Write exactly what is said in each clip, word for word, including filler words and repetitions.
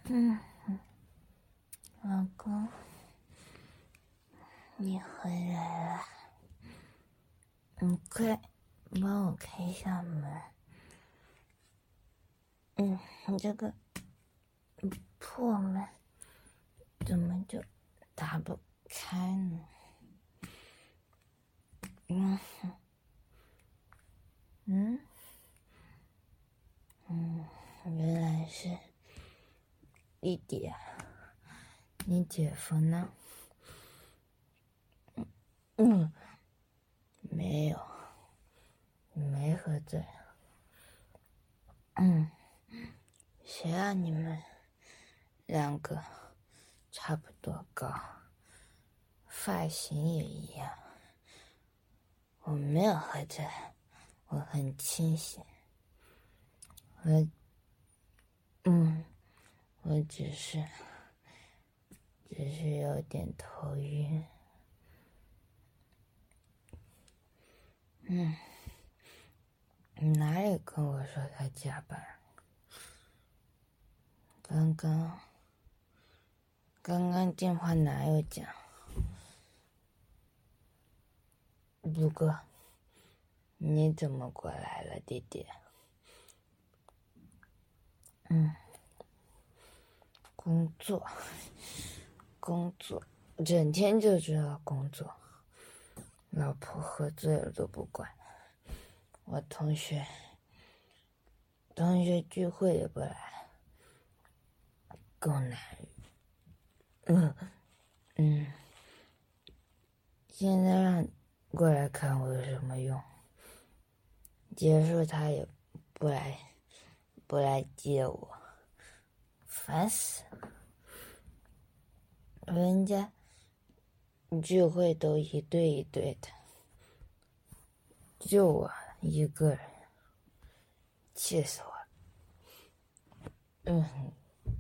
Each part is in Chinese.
嗯，老公，你回来了，你快帮我开一下门。嗯，你这个破门怎么就打不开呢？嗯嗯嗯，原来是弟弟啊，你姐夫呢？嗯，没有，没喝醉。嗯，谁让你们两个差不多高，发型也一样。我没有喝醉，我很清醒。我，嗯，我只是，只是有点头晕。嗯，你哪里跟我说他加班？刚刚，刚刚电话哪有讲？不过，你怎么过来了，弟弟？嗯，工作，工作，整天就知道工作。老婆喝醉了都不管。我同学，同学聚会也不来，够难。嗯嗯，现在让过来看我有什么用？结束他也不来，不来接我，烦死了。人家聚会都一对一对的，就我一个人，气死我了。嗯，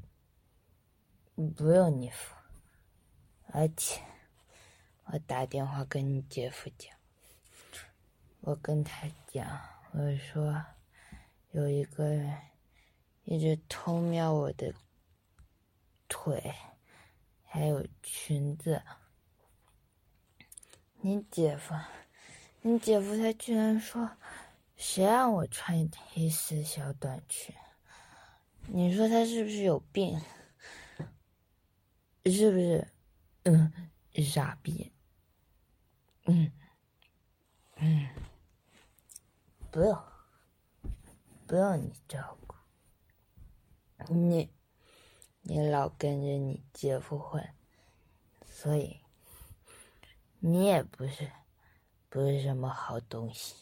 不用你付，而且我打电话跟你姐夫讲，我跟他讲，我说有一个人一直偷瞄我的腿，还有裙子。你姐夫，你姐夫他居然说，谁让我穿黑丝小短裙？你说他是不是有病？是不是？嗯，傻逼。嗯嗯，不用，不用你照顾。你，你老跟着你姐夫混，所以你也不是，不是什么好东西。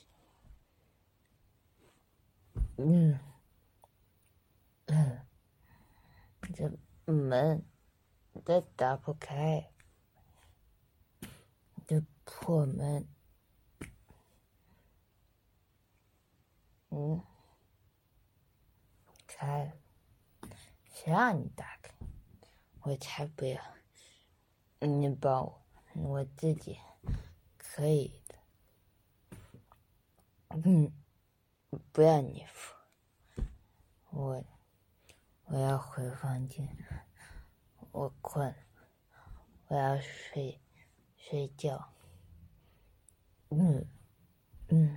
嗯嗯，这门都打不开，这破门。嗯，开了，谁让你打开？我才不要！你帮我，我自己可以的。嗯，不要你付，我我要回房间，我困，我要睡睡觉。嗯嗯，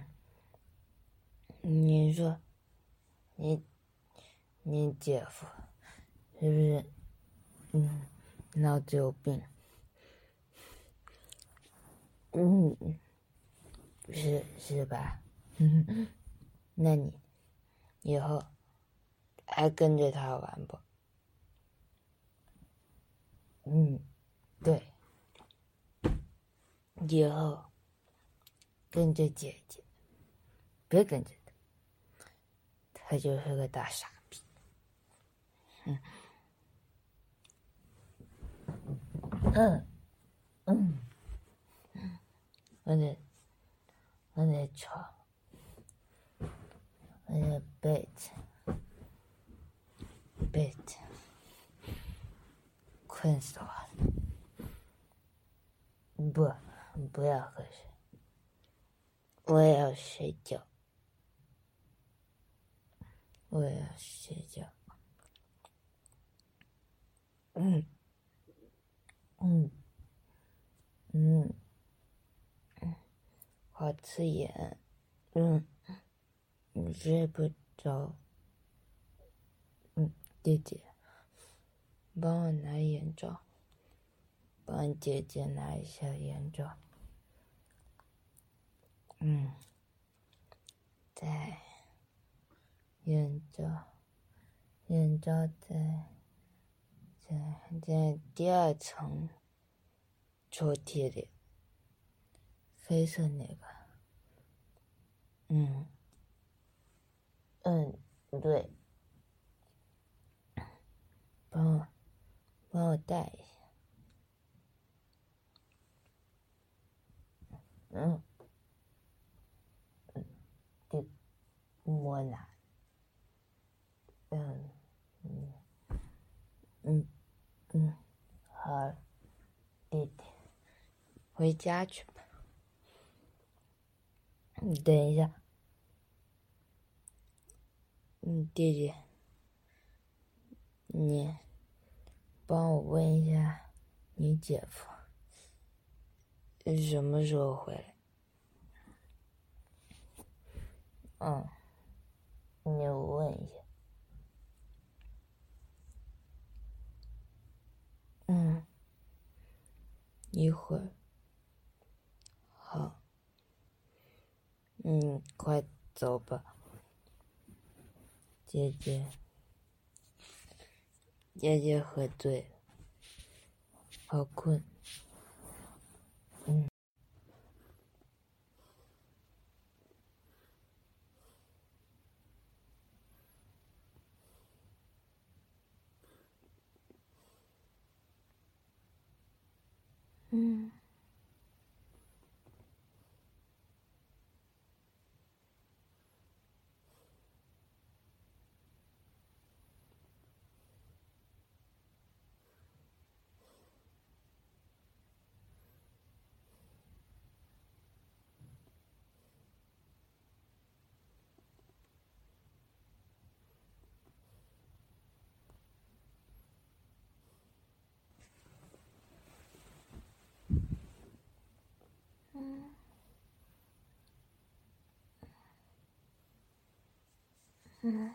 你说，你你姐夫是不是嗯脑子有病？嗯，是是吧？嗯，那你以后还跟着他玩不？嗯，对，以后跟着姐姐，别跟着他，他就是个大傻逼。嗯嗯嗯，我的我的床，我的被子，被子，困死我了。不，不要喝水，我也要睡觉，我也要睡觉。 嗯嗯嗯嗯，好刺眼，嗯，你睡不着，嗯，弟弟，帮我拿眼罩，帮姐姐拿一下眼罩，嗯，在眼罩，眼罩在在在第二层抽屉里，黑色那个，嗯嗯，对，帮我帮我带一下，嗯嗯，得摸哪？嗯嗯嗯嗯，好，弟弟，回家去吧。你等一下，嗯，弟弟，你帮我问一下你姐夫什么时候回来？嗯，你问一下。嗯，一会儿。好。嗯，快走吧，姐姐。姐姐喝醉了，好困。嗯嗯嗯嗯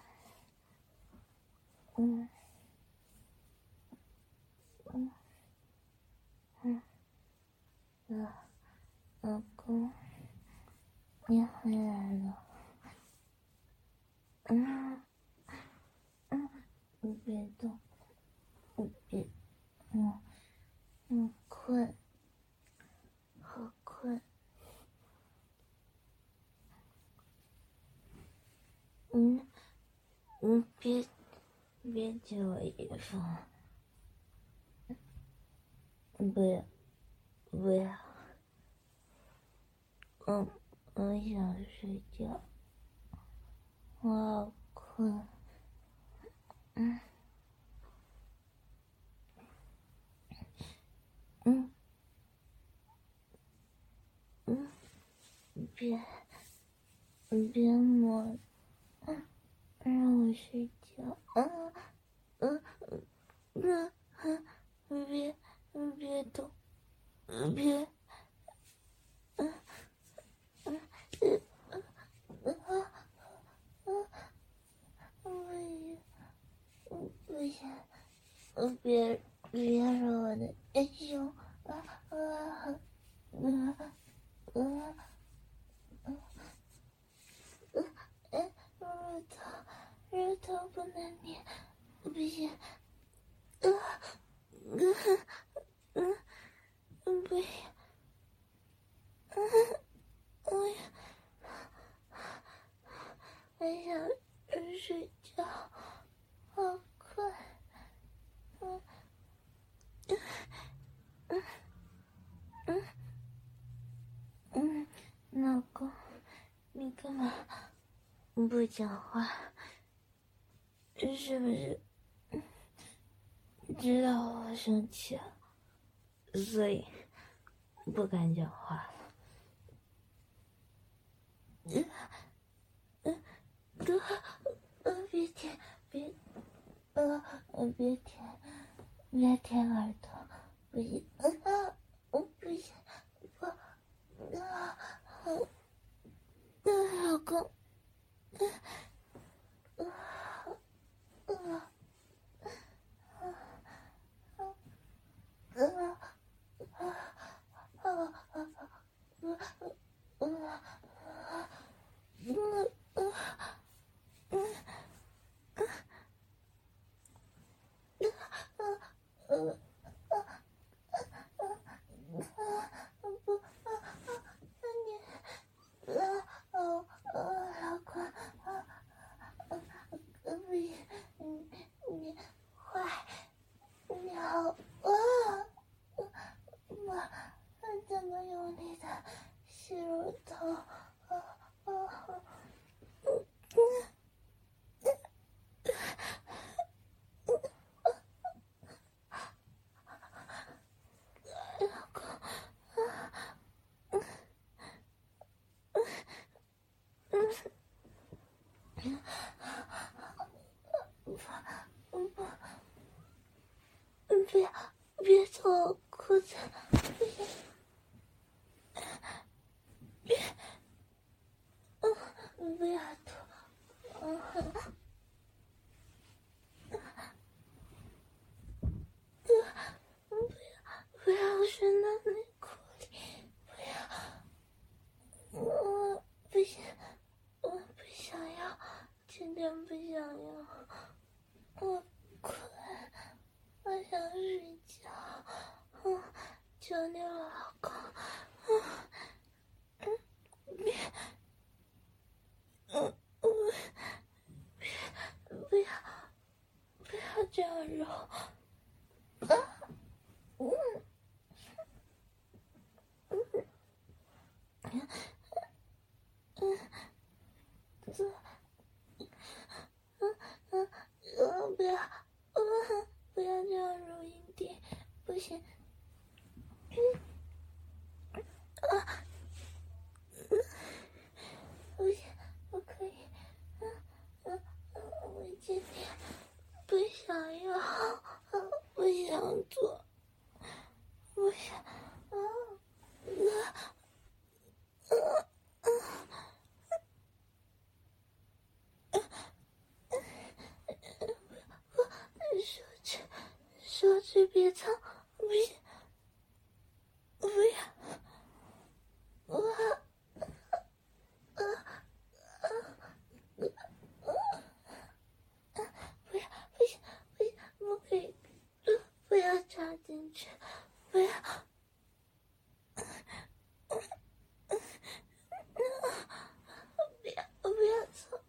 嗯嗯嗯，老老公，你回来了。嗯嗯，你别动，你别，嗯嗯，困，好困。嗯嗯，别别解我衣服，不要不要，我我想睡觉，我好困。嗯嗯嗯，别别摸，嗯，让我睡觉。嗯嗯嗯嗯，别别动，别。嗯嗯嗯嗯啊啊！我也不行，别别揉我的胸啊啊啊啊啊！哎，乳头乳头不能捏，不行，啊嗯嗯不行，嗯我我想睡觉，好快，嗯嗯嗯嗯，老公，你干嘛不讲话？是不是知道我生气了，所以不敢讲话？嗯嗯，哥，呃，别舔，别，呃，别舔， 别舔耳朵，不行，啊，我不行，我啊，老公，啊啊啊啊啊别别脱我裤子，别，嗯，不要脱，嗯，不要不要伸到内裤里，不要，我不想，我不想要，今天不想要，我困。我想睡觉，嗯，求你老公，嗯嗯，别，嗯嗯，别不要不要这样揉，啊，嗯嗯嗯嗯，这，嗯嗯嗯，不要，嗯，不要这样揉阴蒂，不行，嗯啊。不行，不可以，嗯嗯嗯，我今天不想要，嗯，不想做，不想，啊啊啊啊！手指，手指别脏，不行，不要，啊啊啊！不要，不行，不行，不可以，不要插进去，不要。不要，不要走！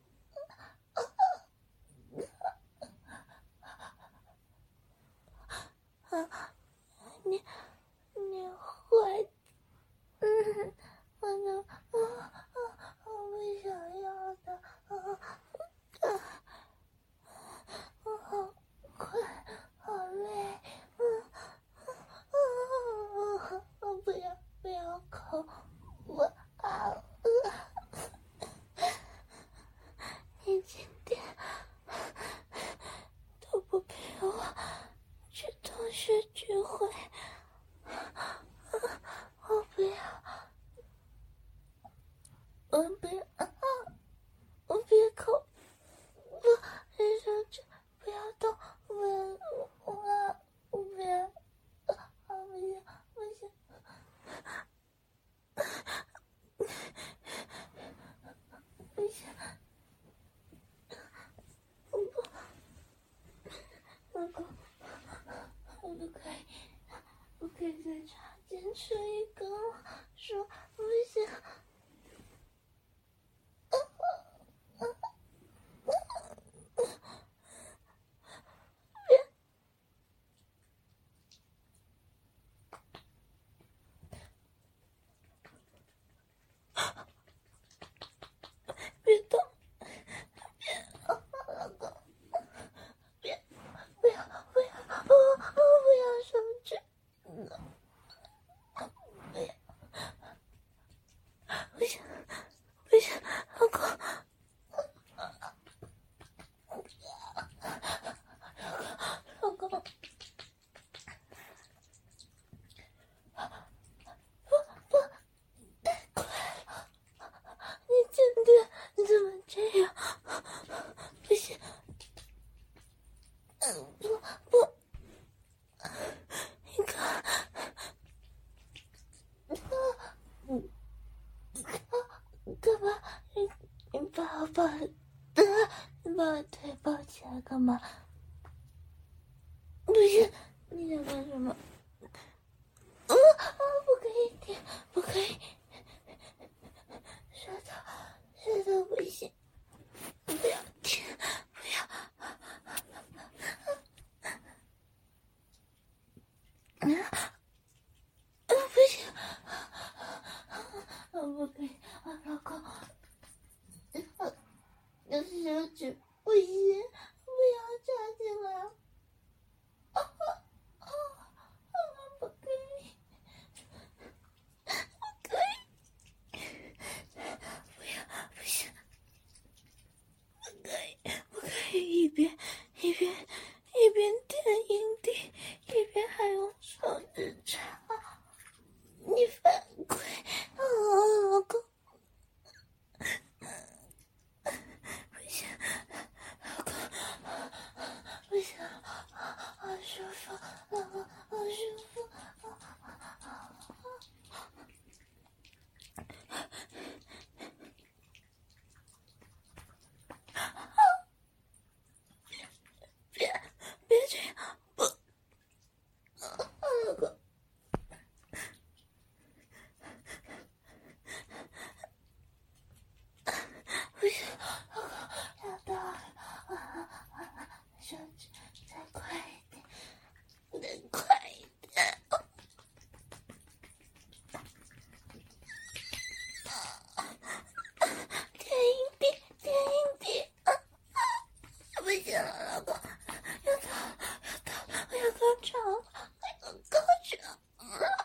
啊，你你坏，嗯，我的，啊啊，我不想要的，啊啊，我好困，好累，嗯啊啊，我不要不要口，我啊呃，你今天都不陪我去同学聚会，我不要，我不要，啊，我别口，不，你手指不要动，不要，我我不要，啊，不行不行，不行，我不，老公，我不可以，不可以再插进去一根了，说不行。别动！老公，别，不要，不要，我我不要手指，不要， 行，嗯，不不，你看，嗯，干嘛？你你把我抱，你把我腿抱起来干嘛？不是，你想干什么？啊啊！不可以停，不可以，舌头，舌头不行，不要停，不要。啊！啊！不行，啊！不可以，啊，老公，啊，要是手指不行，不要插进来。啊啊啊！啊！不可以，不可以，不要，不行，不可以，不可以，一边一边一边舔阴蒂，一边还用手指插，你犯规啊，老公！不行，老公，不行，好舒服，老公，好舒服。别别这样，不，老公，不行，老公，要到了，手指再快一点，再快一点。舔阴蒂，舔阴蒂，啊啊！不行了，老公，要到了，要到了，我要高潮了，我要高潮了。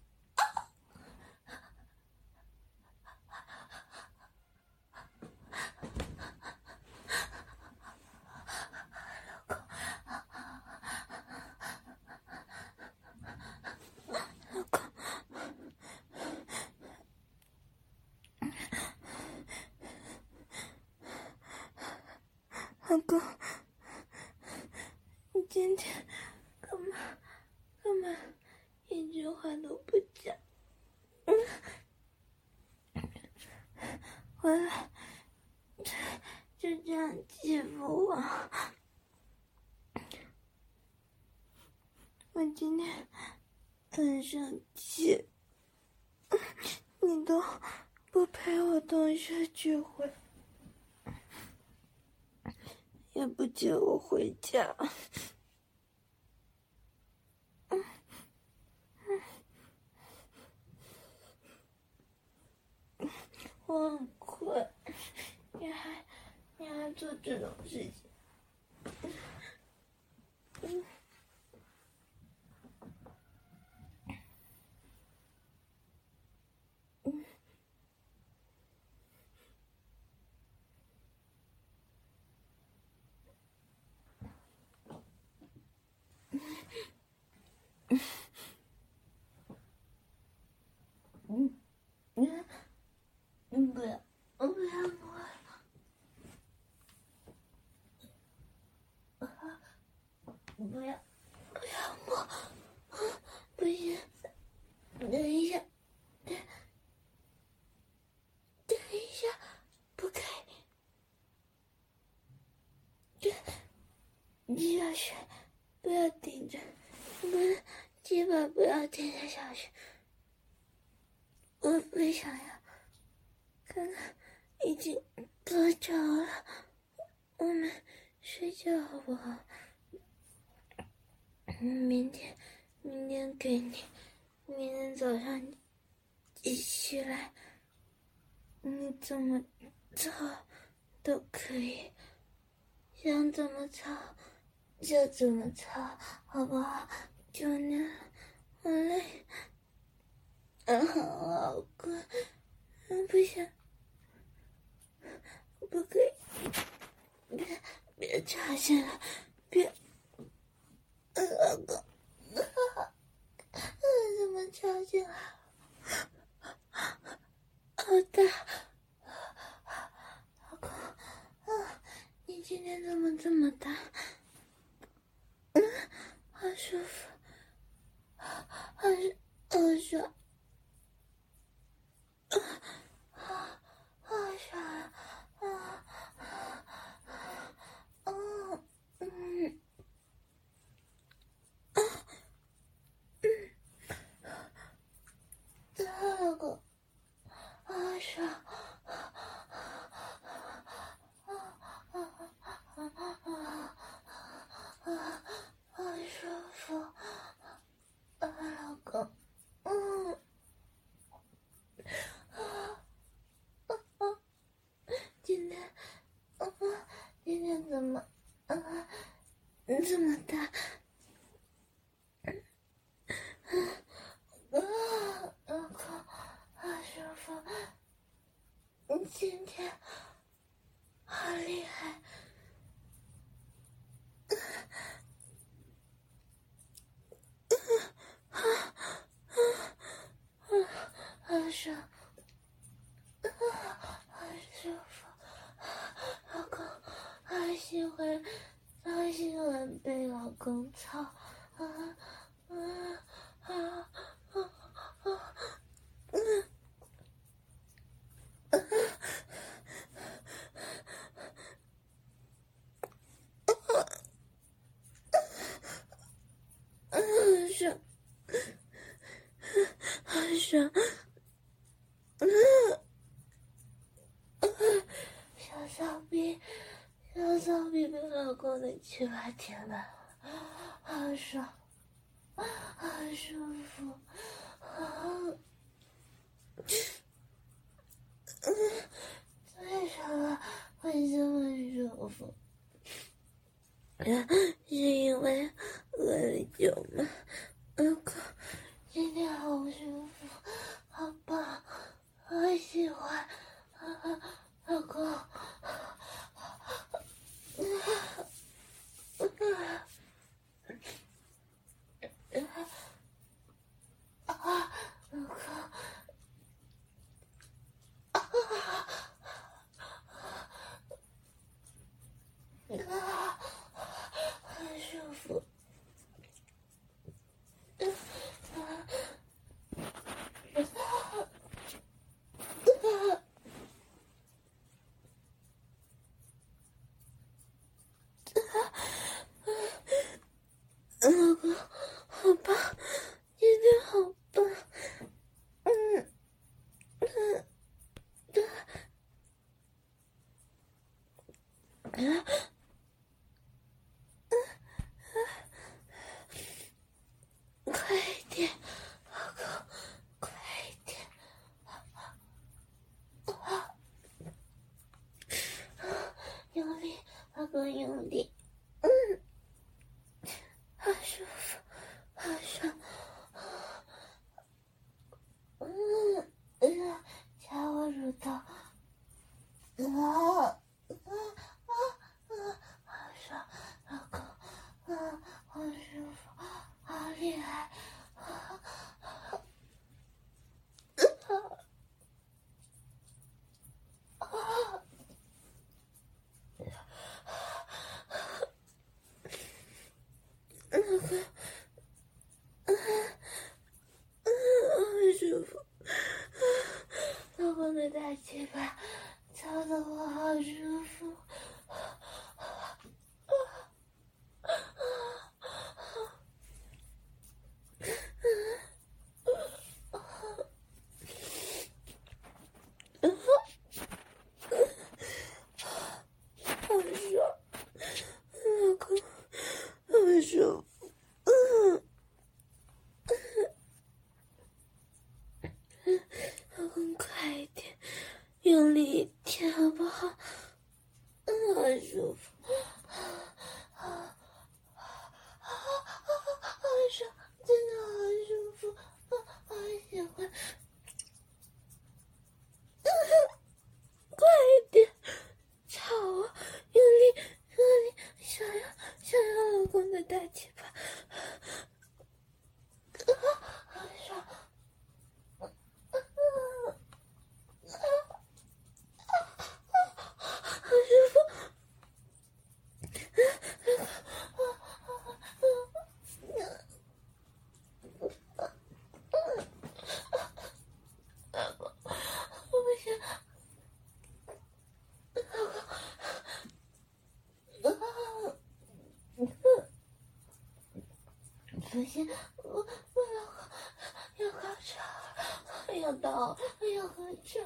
老公，你今天干嘛干嘛一句话都不讲？嗯，回来就就这样欺负我。我今天很生气，你都不陪我同学聚会，也不接我回家。嗯嗯，我很困，你还你还做这种事情。嗯嗯嗯嗯嗯，不要，我不要摸了。不要，不要摸，不行，等一下，等，等一下，不可以，你小雪，不要顶着，不是，鸡巴不要顶着小雪，我不想要，看看已经高潮了，我们睡觉好不好？明天，明天给你，明天早上你一起来，你怎么操都可以，想怎么操就怎么操，好不好？求你了，我累，嗯，好困，嗯，不行，不可以，别别插进来，别。老公，怎么跳进来？好大！老公，啊，你今天怎么这么大？嗯，好舒服，好好爽，好好爽啊！嗯嗯嗯，这个好爽。好舒服，啊，老公，嗯，啊啊啊！今天，啊，今天怎么，啊，这么大？啊，老公，好舒服，你今天好厉害。好爽，好舒服，老公，好喜欢，好喜欢被老公操，啊啊啊啊啊！嗯嗯，爽，好爽，嗯。小骚逼，小骚逼被老公的鸡巴填满了，好爽，好舒服，好，嗯，为什么会这么舒服？是因为喝了酒吗？老公，今天好舒服，好棒，好喜欢，老公。啊，老公，啊，啊，很舒服，啊老公，好棒，今天好棒，嗯嗯嗯啊。快一点，老公，快一点！啊，用力，老公用力，嗯，好舒服，好爽，嗯嗯，掐我乳头，啊啊啊啊，好爽，老公，啊，好舒服，好厉害，啊啊啊！老公，啊啊，好舒服，老公的大鸡巴操得我好舒服，好爽，老公，好舒服， 不行，我我要要高潮，要到要高潮。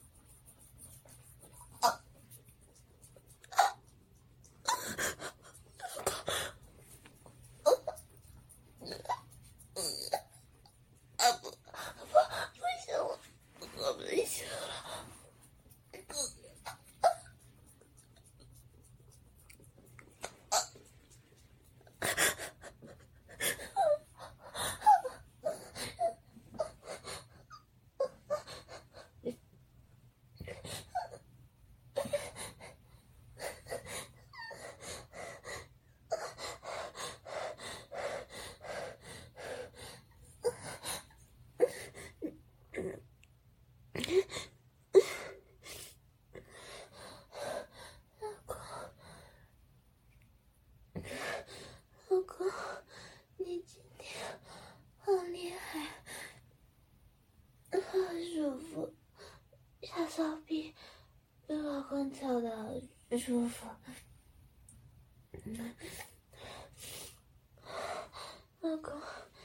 跳的好舒服，老公，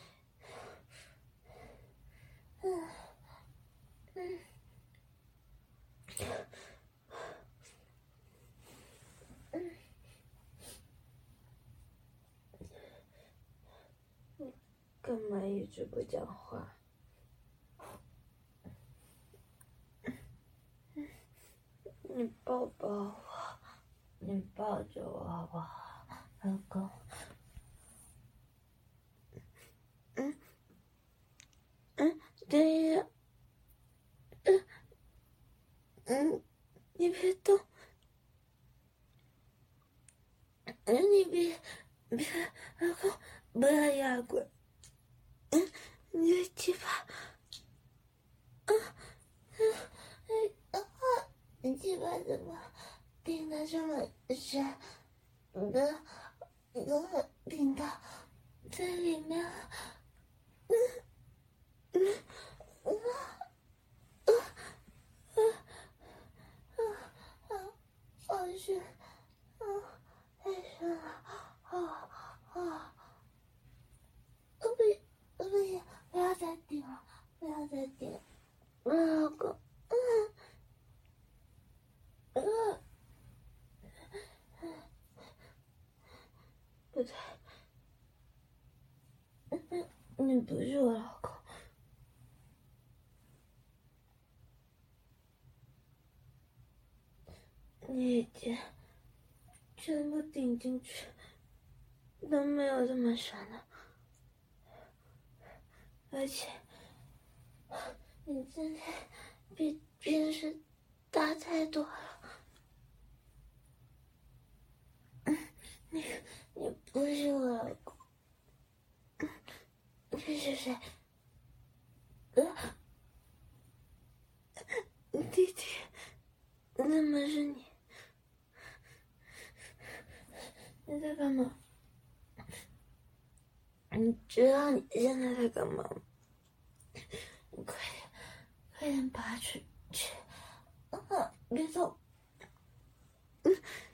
嗯嗯，嗯，你干嘛一直不讲话？你抱抱我，你抱着我好不好，老公？嗯嗯，等一下，嗯嗯，你别动，嗯，你别别，老公，不要压过，嗯，你的鸡巴，嗯嗯嗯啊，你鸡巴怎么顶得这么深？你的你的顶到在里面了，嗯嗯嗯啊啊啊啊！好深，啊，太深了，啊啊！不行不行，不要再顶了，不要再顶了，老公，嗯嗯。不对，你不是我老公，你已经全部顶进去，都没有这么深了，而且你今天比平时大太多了。你你不是我老公，这是谁？呃，弟弟，怎么是你？你在干嘛？你知道你现在在干嘛吗？你快点，快点拔出去！啊，别动！嗯，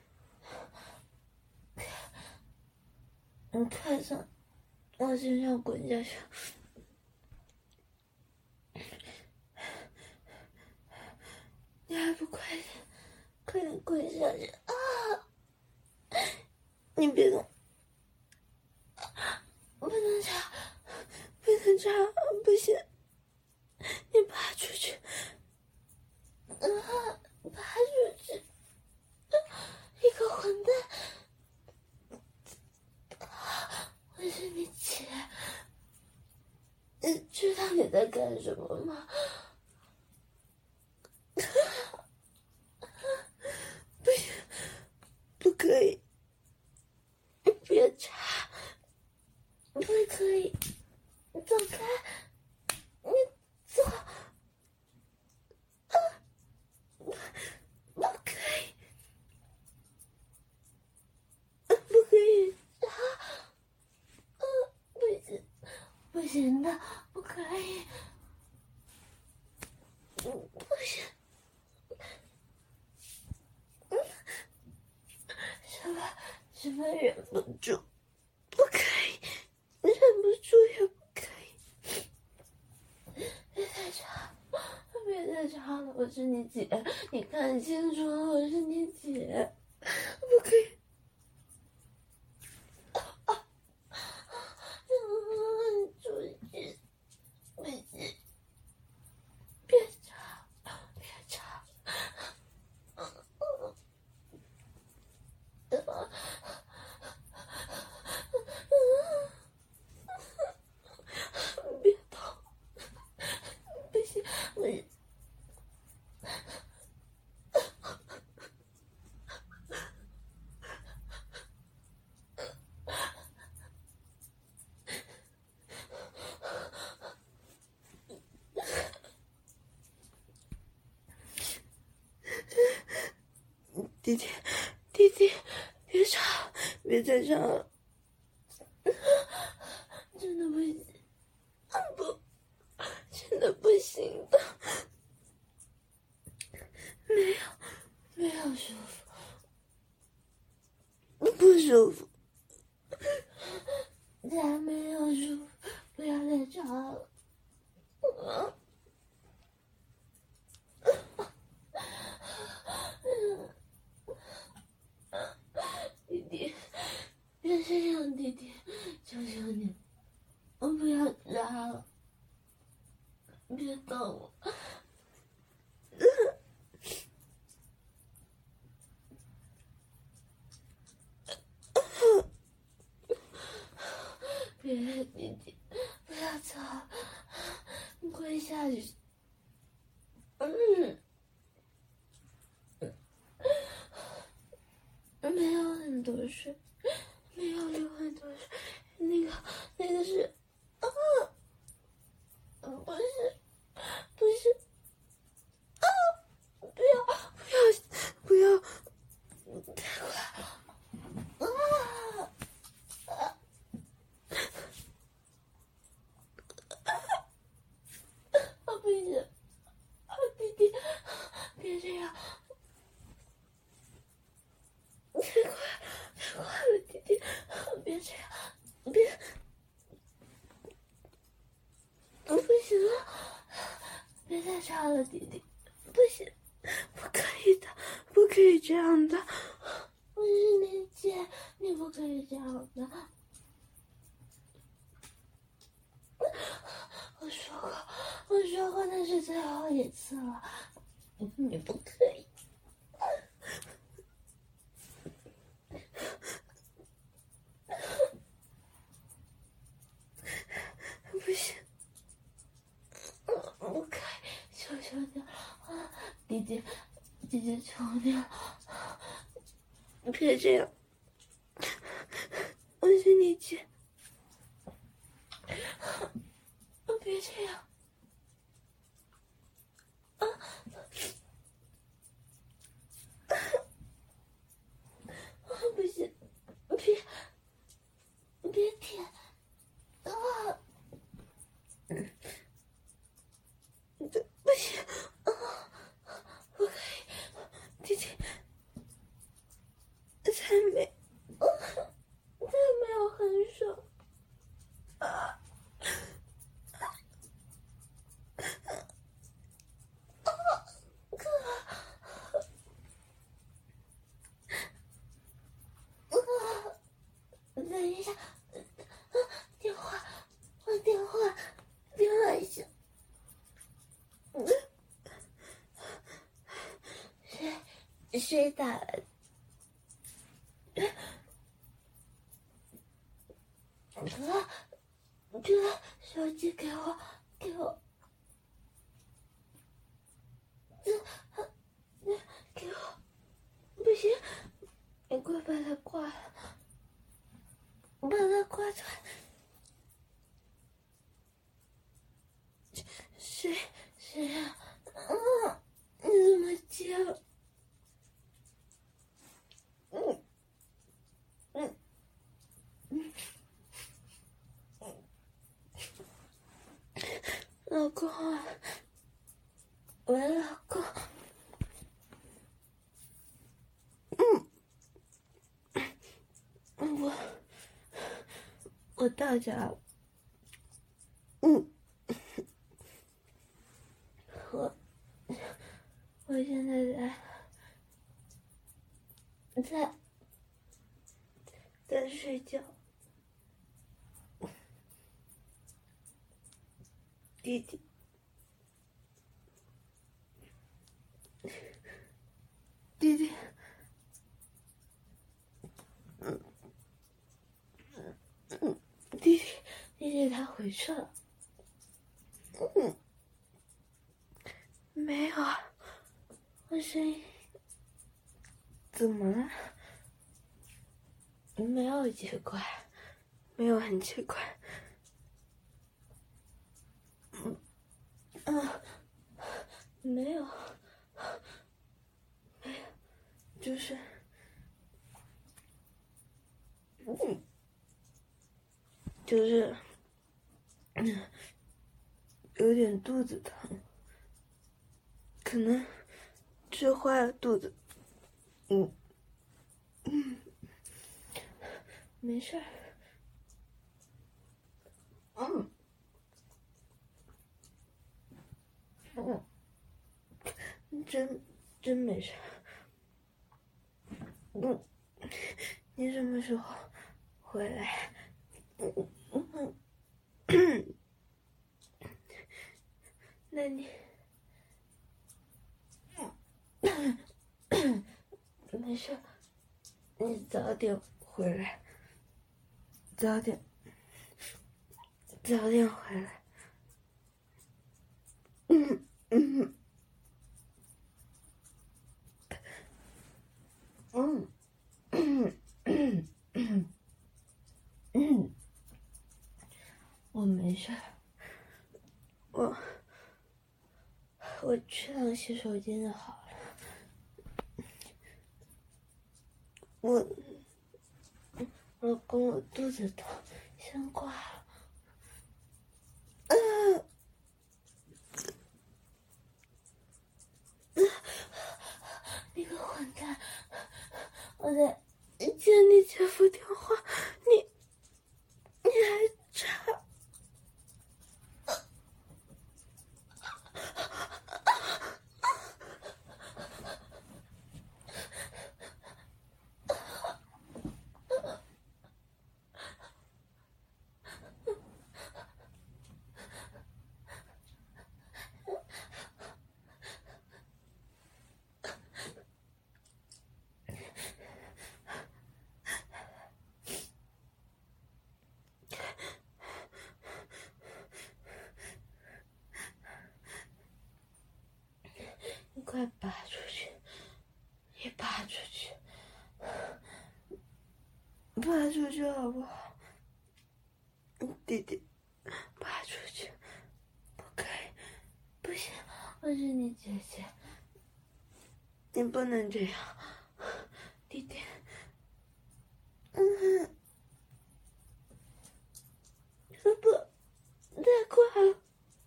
你快从我身上滚下去！你还不快点，快点滚下去啊！你别动，不能插，不能插，不行，你拔出去，啊，拔出去，啊，你个混蛋！我是你起来，你知道你在干什么吗？不行，不可以，别插，不可以，走开，你走，啊，不可以，不可以插，啊，不行，不行的，不可以，不行。什么什么忍不住，不可以，忍不住， 说也不可以。别再吵，别再吵了，我是你姐，你看清楚了，我是你姐，不可以。出去，不行，别吵，别吵。别动，不行，我。弟弟，弟弟，别吵，别再吵了，真的不行，不，真的不行的，没有，没有舒服，不舒服，才没有舒服，不要再吵了。弟弟，别这样，弟弟，求求你，我不要扎了，别动我。别，弟弟，不要走，你会下去。嗯。没有很多水，没有流很多水，那个那个是，啊，不是，不是，啊，不要不要不要，太快了，啊啊啊！不行，啊，弟弟，别这样。太快，太快了，弟弟，别这样，别，不行了，别再吵了，弟弟，不行，不可以的，不可以这样的，我是你姐，你不可以这样的。我说过，我说过那是最后一次了，你不可以。不行，不可以，求求你了，弟弟，弟弟，求你了，别这样，我是你姐，别这样，啊，不行，别，别舔，啊。不行，啊，不可以，弟弟，才没，啊，才没有很爽，啊，啊，哥，啊，等一下，啊，电话，我电话，电话一下。谁谁打来的？哥，哥，手机给我，给我，给我，不行，你快把它挂了，把它挂断。谁谁呀？啊，你怎么接了？嗯嗯嗯，老公啊，喂，老公。嗯，我我到家了， 嗯，我我现在在在在睡觉，弟弟，弟弟，嗯嗯，弟弟，弟弟他回去了。嗯，没有啊，我声音怎么了？没有奇怪，没有很奇怪。嗯啊，没有，没有，就是，嗯，就是，嗯，有点肚子疼，可能吃坏了肚子。嗯嗯，没事儿。嗯嗯，真真没事。嗯，你什么时候回来？嗯嗯嗯，那你没事，你早点回来，早点早点回来。嗯嗯嗯嗯嗯嗯嗯，我没事，我我去趟洗手间就好了。我老公，我肚子疼，先挂了。嗯。你个混蛋！我在接你姐夫电话，你你还插！你快拔出去！你拔出去！拔出去好不好？弟弟，拔出去！不可以，不行，我是你姐姐，你不能这样，弟弟。嗯，不，太快了。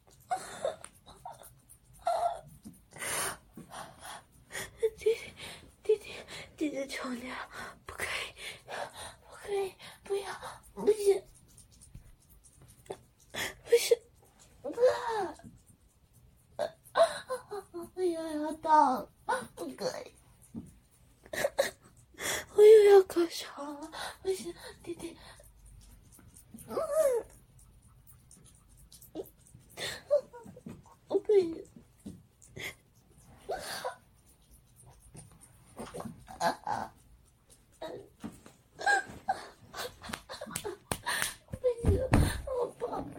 弟弟，弟弟，弟弟，求你了，不可以，不可以，不要，不行，不行，啊！我又要到，不可以，我又要高潮了，不行，弟弟，嗯，我不行。啊啊！不行，我不。啊！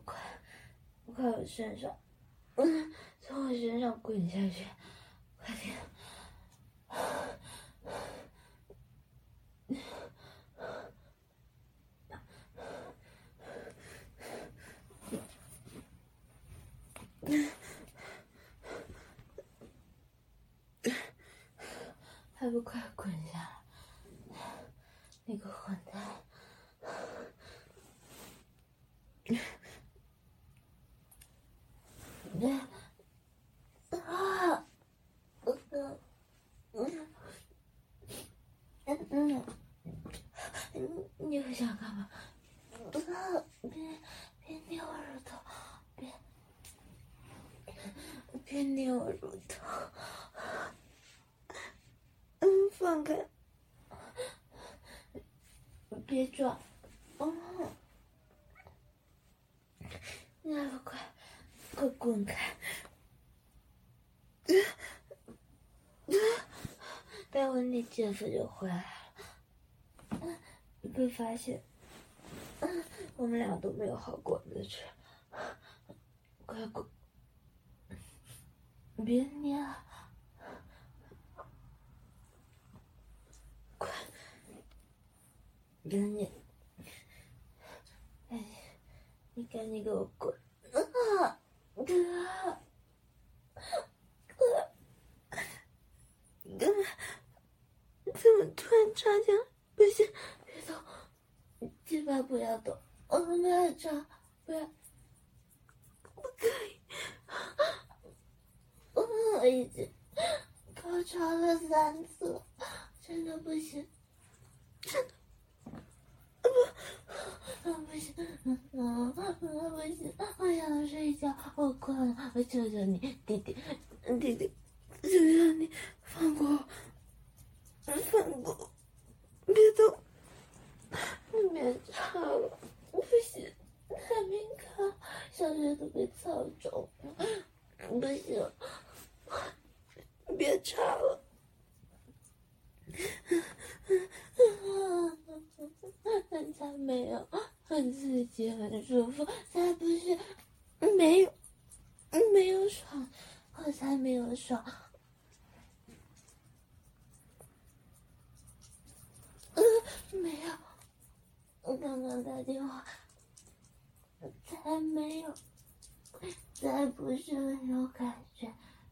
快，快我身上，嗯，从我身上滚下去，快点！还不快滚下来！你个混蛋！啊！嗯嗯嗯嗯，你又想干嘛？啊！别别捏我乳头！别别捏我乳头！嗯，放开！别抓！嗯，你还不快快滚开！待会你姐夫就回来了，被发现，我们俩都没有好果子吃。快滚！别捏了！快！别捏！哎，你赶紧给我滚！啊！哥，哥，哥，怎么突然插进来？不行，别动，鸡巴不要动，我们不要插，不要，不可以。我已经高潮了三次了，真的不行，真的。不，不行，嗯，不行，我想睡觉，我困了，我求求你，弟弟，弟弟，求求你放过我，放过我，别动，你别插了，不行，还没看，小穴都被操肿了，不行，别插了。才没有，很刺激，很舒服，才不是没有，没有爽，我才没有爽。呃，没有，我刚刚打电话，才没有，才不是很有感觉。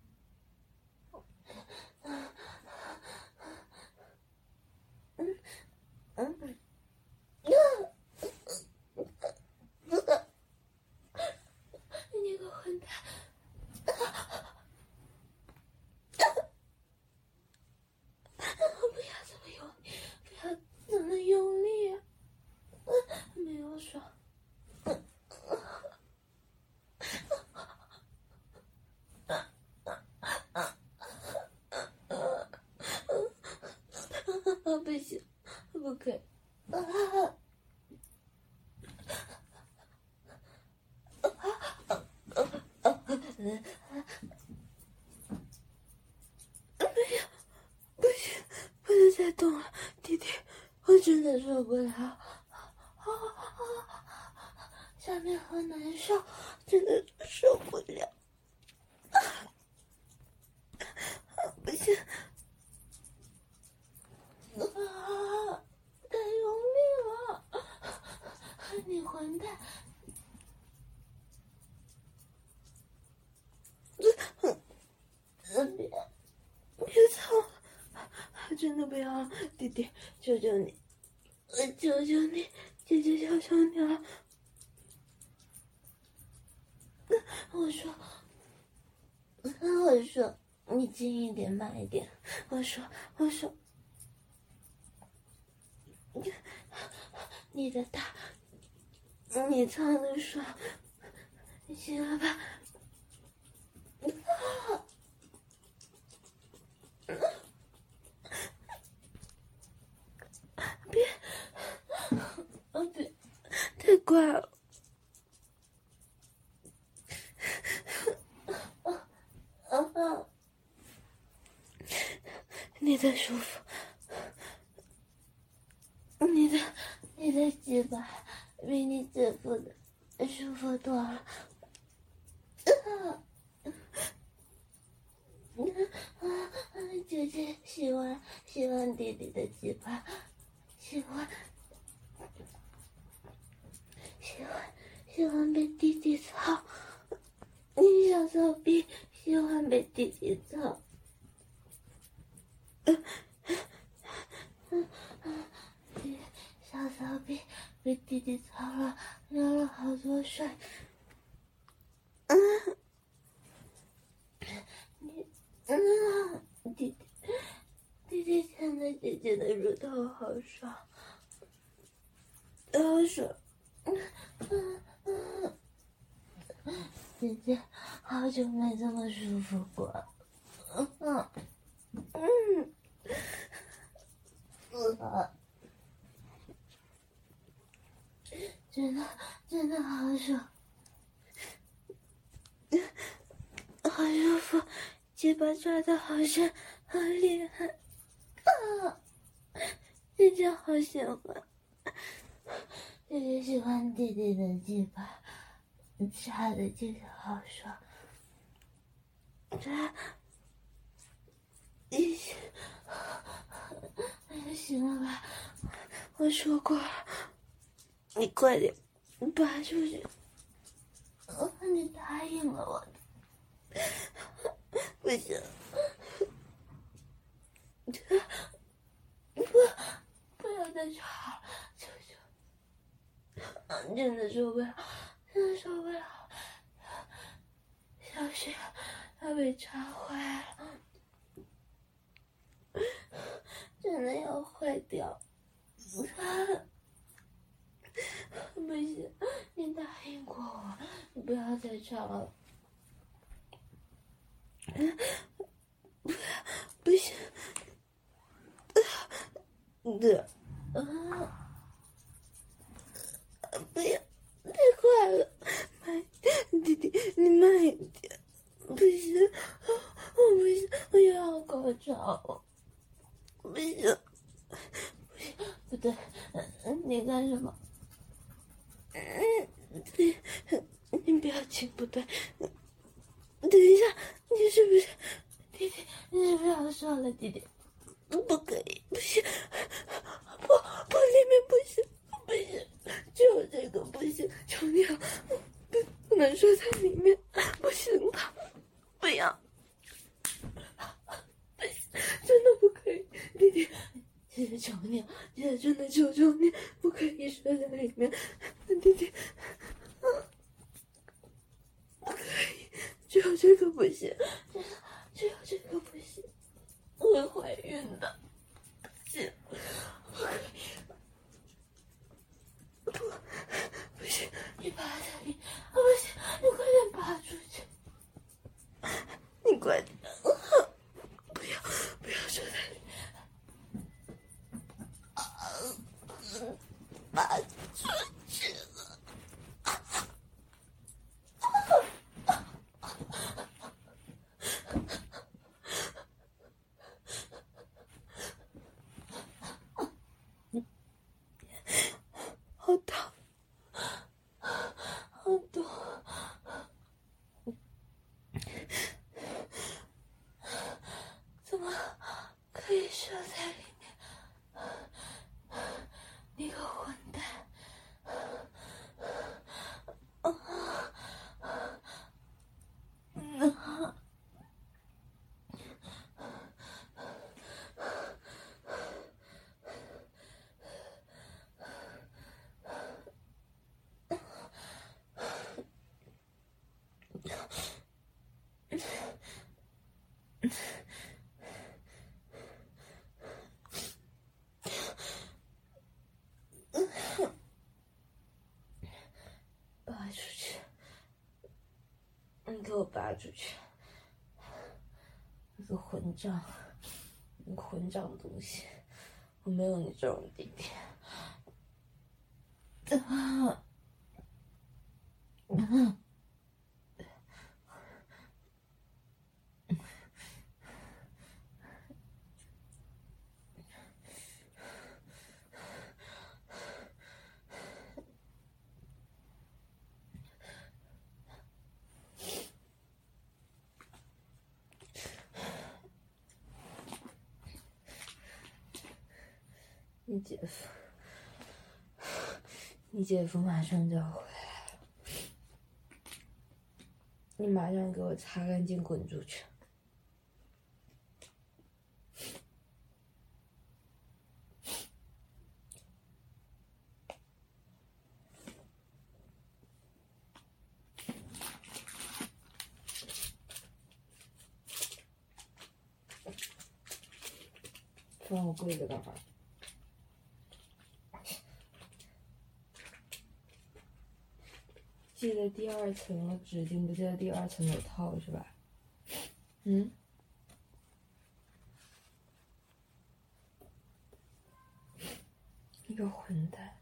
嗯嗯。你个混蛋！不要这么用力，不要这么用力啊！没有爽。不行，不可以。啊！没有，不行，不能再动了，弟弟，我真的受不了，啊啊啊！下面好难受，真的受不了，啊啊、不行，啊，太用力了，你混蛋！别别操了！真的不要，弟弟，求求你，我求求你，姐姐求求你了。我说，我说，你轻一点，慢一点。我说，我说，你的大，你操的爽，你行了吧？啊！别，啊别，太怪了。啊啊啊！你的舒服，你的你的鸡巴比你姐夫的舒服多了。姐姐喜欢喜欢弟弟的鸡巴，喜欢喜欢喜欢被弟弟操，你小骚逼喜欢被弟弟操。小骚逼被弟弟操了，流了好多水。嗯，你嗯，弟弟弟弟牵着姐姐的乳头好爽，好爽。嗯嗯嗯，姐姐好久没这么舒服过。嗯嗯嗯，呃，真的真的好爽，好舒服，鸡巴抓的好深，好厉害啊！姐姐好喜欢，姐姐喜欢弟弟的鸡巴，抓的姐姐好爽。这一起，哎，行了吧？我说过了，你快点拔出去。哦，你答应了我的，不行，不，不要再吵了，求求，真的受不了，真的受不了，小心要被插坏了，真的要坏掉。不行，你答应过我，你不要再吵了。不要，不行，的，啊，不要，太快了，慢，弟弟，你慢一点，不行，我不行，我又要高潮，不行，不行，不对，你干什么？嗯，你你表情不对，等一下，你是不是弟弟？你是不是要射了弟弟？不可以，不行，不不，里面不行，不行，就这个不行，求你了，不不能射在里面，不行的，不要，不行，真的不可以，弟弟。姐姐求你了，姐姐真的求求你，不可以射在里面，弟弟，不可以，只有这个不行，只有这个不行，我会怀孕的，不行，不可以，不，不行，你拔在里，不行，你快点拔出去，你快点，不要，不要射在里。拔出去了，好疼，好痛，怎么可以射在里面？你个混蛋！拔出去！你给我拔出去！你个混账！你混账东西！我没有你这种弟弟。啊！嗯。 你姐夫，你姐夫马上就要回来了，你马上给我擦干净，滚出去！放我柜子干嘛？记得第二层的指定，不记得第二层有套是吧？嗯？你个混蛋！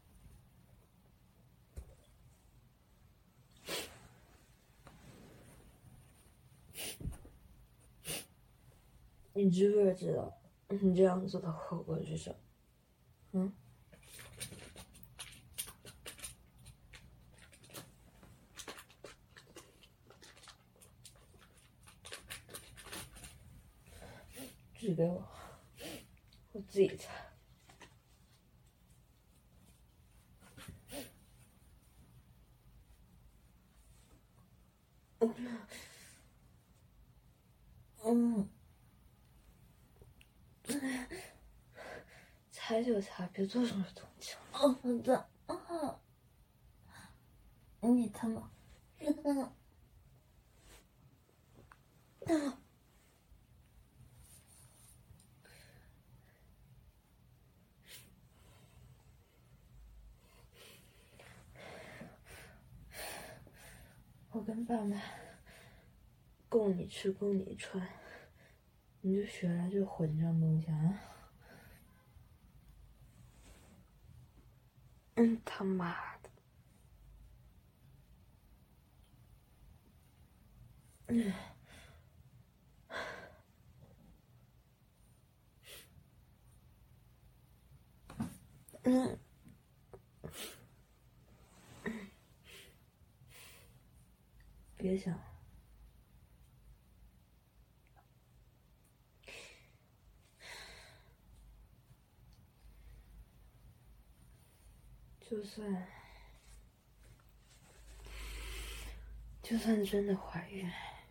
你知不知道你这样做的后果是什么？嗯？指给我，我自己擦。嗯，擦就擦，别做什么动静。哦，我的，啊！你他妈，嗯，啊！我跟爸妈供你吃，供你穿，你就学来这混账东西啊！嗯，他妈的！嗯，嗯，别想了。就算就算真的怀孕，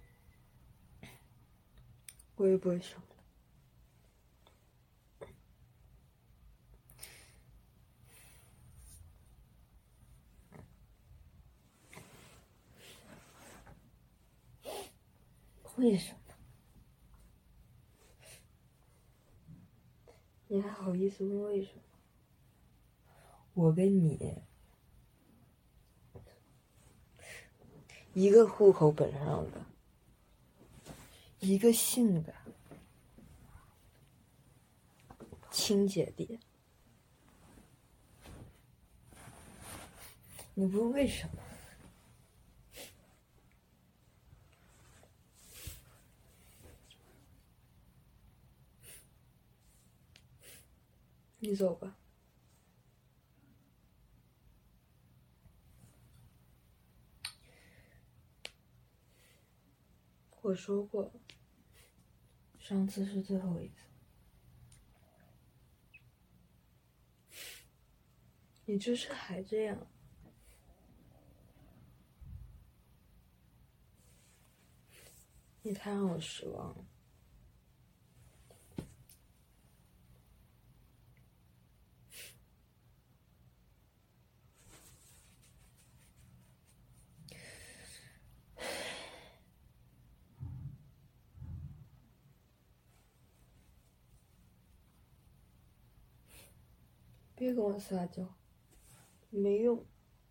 我也不会生的。为什么？你还好意思问为什么？我跟你一个户口本上的，一个姓的亲姐弟，你不问为什么？你走吧。我说过，上次是最后一次。你这次还这样，你太让我失望了。别跟我撒娇，没用。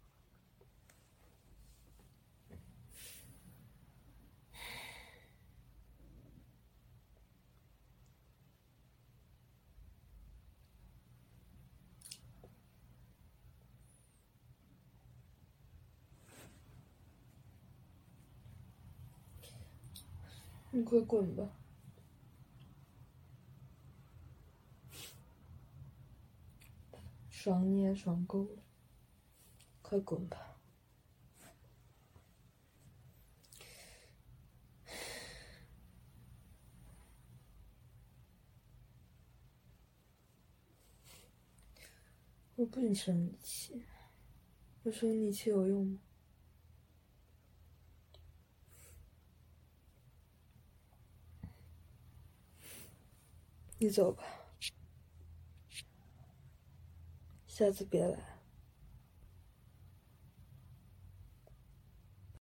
你快滚吧！爽你也爽够了，快滚吧！ 我不生你气，我生你气有用吗？你走吧，下次别来。